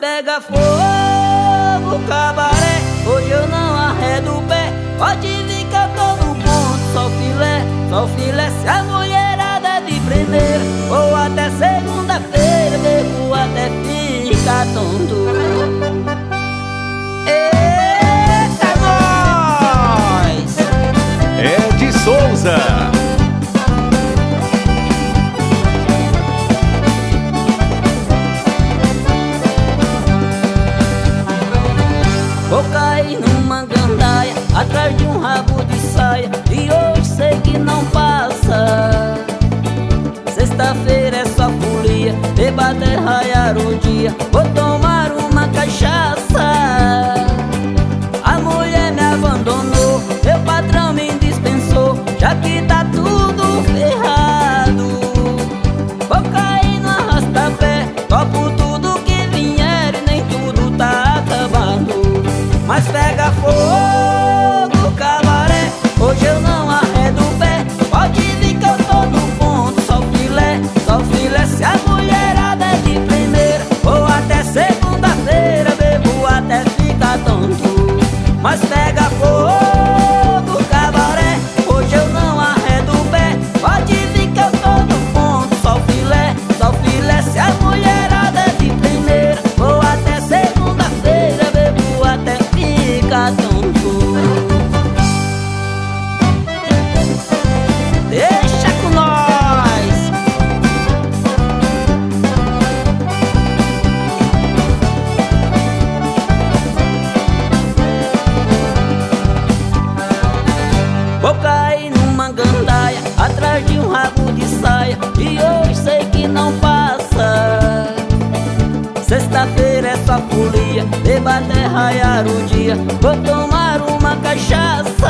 pega fogo, cabaré. Hoje eu não arredo o pé. Pode vir que eu tô no ponto, só o filé. Se a mulherada é de primeira, ou até segunda-feira, bebo até ficar tonto. Eita, nós! Ed Souza. Vou cair numa gandaia, atrás de um rabo de saia, e hoje sei que não passa. Sexta-feira é só folia, debater raiar o dia, vou tomar uma cachaça. A mulher me abandonou, meu patrão me dispensou, já que tá tudo ferrado. Vou cair no arrasta-pé, topo tudo que vier e nem tudo tá acabando. Mas pega fogo, cabaré. Hoje eu não arredo o pé. Pode vir que eu tô no ponto, só o filé. Se a mulherada é de primeira, ou até segunda-feira, bebo até ficar tonto. Mas pega fogo, cabaré. Hoje eu não arredo o pé. Pode vir que eu tô no ponto, só o filé. Se a mulherada é de primeira, ou até segunda-feira, bebo até ficar tonto. Deixa com nós. Vou cair numa gandaia, atrás de um rabo de saia, e hoje sei que não passa. Sexta-feira é só folia, debater raiar o dia, vou tomar uma cachaça.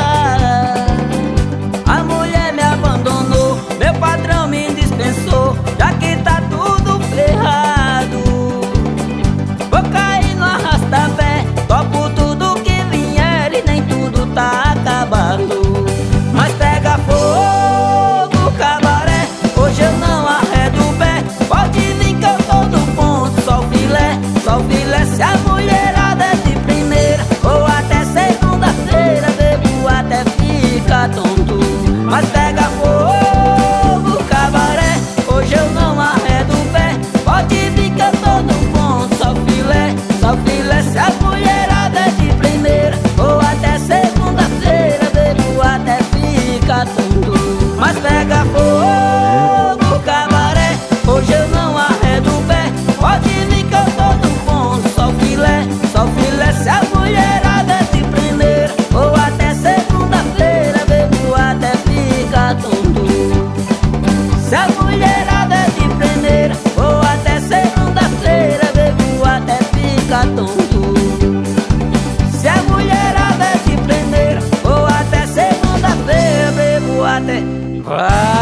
A mulher me abandonou, meu patrão me dispensou, já que tá tudo ferrado. Vou cair no arrasta-pé, topo tudo que vier e nem tudo tá acabando. Mas pega fogo, cabaré. Hoje eu não arredo o pé. Pode vir que eu tô no ponto, só o filé. Se a mulherada é de primeira, ou até segunda-feira, bebo até ficar tonto. Mas pega fogo, cabaré. Hoje eu não arredo o pé. Pode vir que eu tô no ponto, só o filé. Se a mulherada é de primeira, ou até segunda-feira, bebo até ficar tonto. Mas pega fogo, cabaré. Hoje eu não arredo o pé. Pode vir que eu tô no ponto, só o filé. Se a mulherada é de primeira, ou até segunda-feira, bebo até ficar tonto. Se a mulherada é de primeira, ou até segunda-feira, bebo até ficar tonto. Se a mulherada é de primeira, ou até segunda-feira, bebo até